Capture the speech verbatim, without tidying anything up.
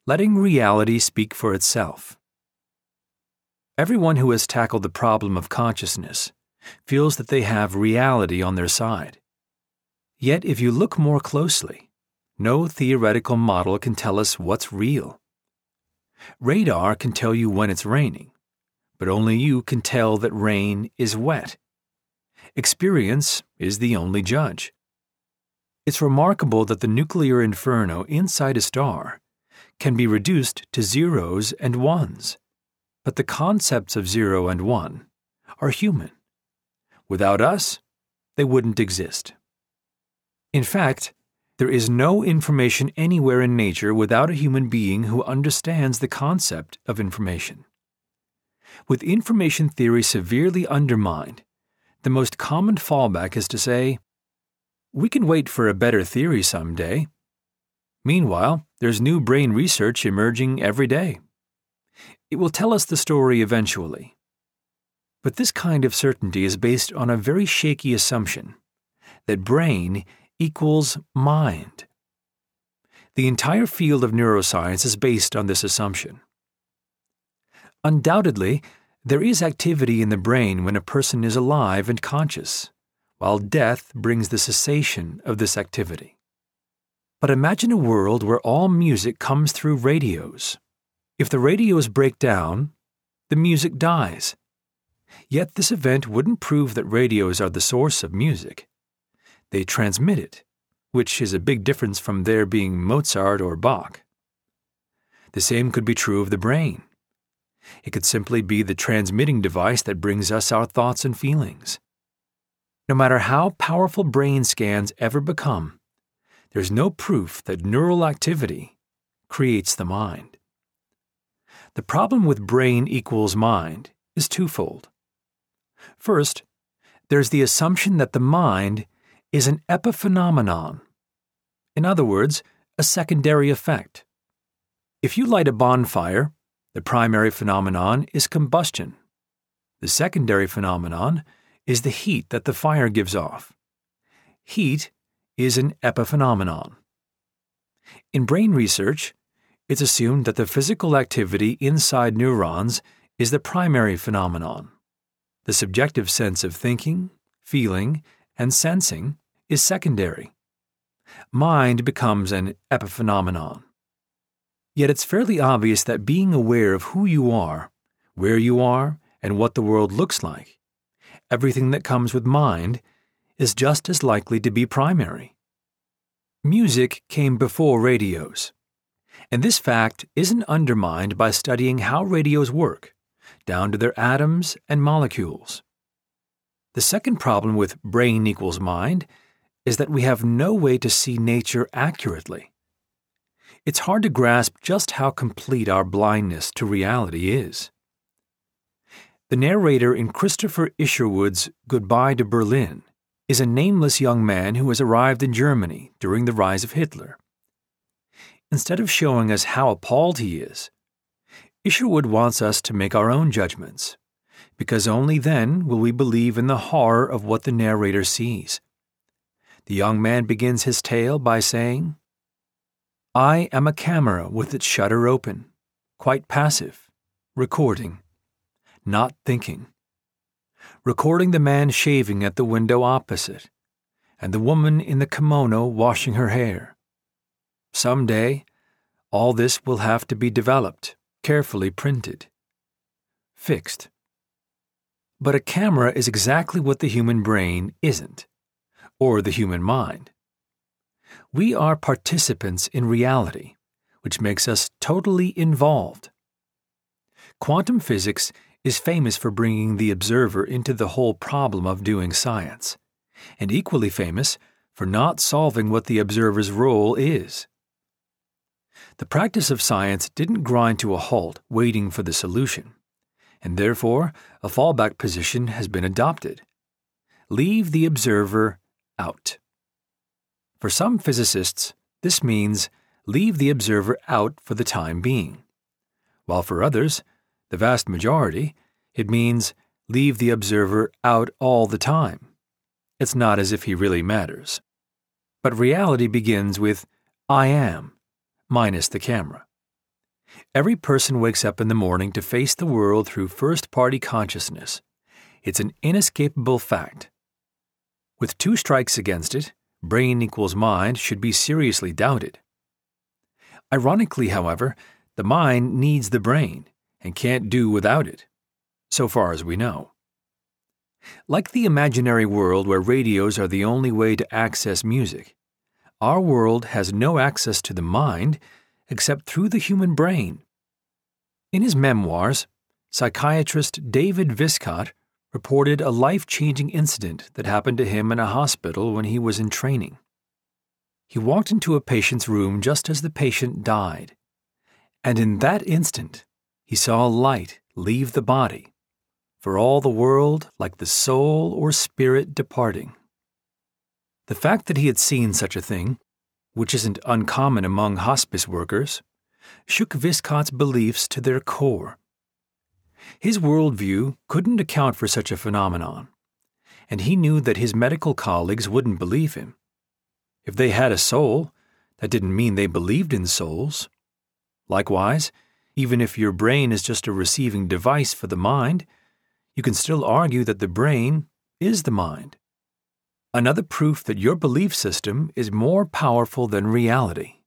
Letting reality speak for itself. Everyone who has tackled the problem of consciousness feels that they have reality on their side. Yet if you look more closely, no theoretical model can tell us what's real. Radar can tell you when it's raining, but only you can tell that rain is wet. Experience is the only judge. It's remarkable that the nuclear inferno inside a star can be reduced to zeros and ones, but the concepts of zero and one are human. Without us, they wouldn't exist. In fact, there is no information anywhere in nature without a human being who understands the concept of information. With information theory severely undermined, the most common fallback is to say, "We can wait for a better theory someday." Meanwhile, there's new brain research emerging every day. It will tell us the story eventually. But this kind of certainty is based on a very shaky assumption that brain equals mind. The entire field of neuroscience is based on this assumption. Undoubtedly, there is activity in the brain when a person is alive and conscious, while death brings the cessation of this activity. But imagine a world where all music comes through radios. If the radios break down, the music dies. Yet this event wouldn't prove that radios are the source of music. They transmit it, which is a big difference from there being Mozart or Bach. The same could be true of the brain. It could simply be the transmitting device that brings us our thoughts and feelings. No matter how powerful brain scans ever become, there's no proof that neural activity creates the mind. The problem with brain equals mind is twofold. First, there's the assumption that the mind is an epiphenomenon. In other words, a secondary effect. If you light a bonfire, the primary phenomenon is combustion. The secondary phenomenon is the heat that the fire gives off. Heat is an epiphenomenon. In brain research, it's assumed that the physical activity inside neurons is the primary phenomenon. The subjective sense of thinking, feeling, and sensing is secondary. Mind becomes an epiphenomenon. Yet it's fairly obvious that being aware of who you are, where you are, and what the world looks like, everything that comes with mind, is just as likely to be primary. Music came before radios, and this fact isn't undermined by studying how radios work, down to their atoms and molecules. The second problem with brain equals mind is that we have no way to see nature accurately. It's hard to grasp just how complete our blindness to reality is. The narrator in Christopher Isherwood's Goodbye to Berlin is a nameless young man who has arrived in Germany during the rise of Hitler. Instead of showing us how appalled he is, Isherwood wants us to make our own judgments, because only then will we believe in the horror of what the narrator sees. The young man begins his tale by saying, "I am a camera with its shutter open, quite passive, recording, not thinking. Recording the man shaving at the window opposite, and the woman in the kimono washing her hair. Someday, all this will have to be developed, carefully printed, fixed." But a camera is exactly what the human brain isn't, or the human mind. We are participants in reality, which makes us totally involved. Quantum physics is famous for bringing the observer into the whole problem of doing science, and equally famous for not solving what the observer's role is. The practice of science didn't grind to a halt waiting for the solution, and therefore a fallback position has been adopted. Leave the observer out. For some physicists, this means leave the observer out for the time being, while for others, the vast majority, it means leave the observer out all the time. It's not as if he really matters. But reality begins with I am, minus the camera. Every person wakes up in the morning to face the world through first-party consciousness. It's an inescapable fact. With two strikes against it, brain equals mind should be seriously doubted. Ironically, however, the mind needs the brain and can't do without it, so far as we know. Like the imaginary world where radios are the only way to access music, our world has no access to the mind except through the human brain. In his memoirs, psychiatrist David Viscott reported a life-changing incident that happened to him in a hospital when he was in training. He walked into a patient's room just as the patient died, and in that instant, he saw light leave the body, for all the world like the soul or spirit departing. The fact that he had seen such a thing, which isn't uncommon among hospice workers, shook Viscott's beliefs to their core. His worldview couldn't account for such a phenomenon, and he knew that his medical colleagues wouldn't believe him. If they had a soul, that didn't mean they believed in souls. Likewise, even if your brain is just a receiving device for the mind, you can still argue that the brain is the mind. Another proof that your belief system is more powerful than reality.